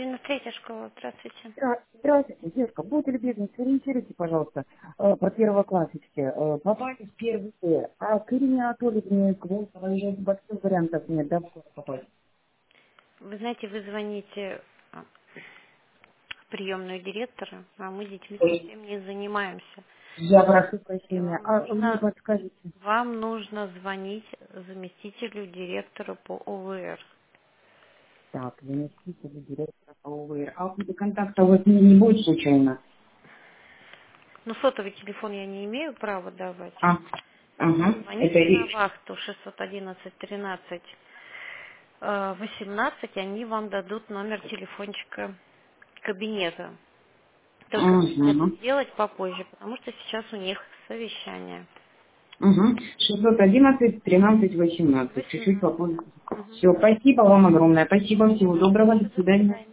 93-я школа, здравствуйте. Здравствуйте, девушка. Будьте любезны, сориентируйте, пожалуйста, по первокласснике. Попасть в первый Д. А к Ирине Анатольевне, к Волковой уже больших вариантов нет, да, в школу попасть? Вы знаете, вы звоните в приемную директора, а мы детьми Ой, совсем не занимаемся. я прошу И прощения. А вы мне подскажете? вам нужно звонить заместителю директора по ОВР. Так, заместитель директора по ОВР. А контакта у вас не будет случайно? Ну, сотовый телефон я не имею права давать. А, ага, это Звоните на вахту 611 13 18, они вам дадут номер телефончика кабинета. Только нужно это Угу. сделать попозже, потому что сейчас у них совещание. Угу. 611 13 18. Чуть-чуть 18. попозже. Мгм. Все, спасибо вам огромное. Спасибо, всего доброго, Пожалуйста, до до свидания. свидания.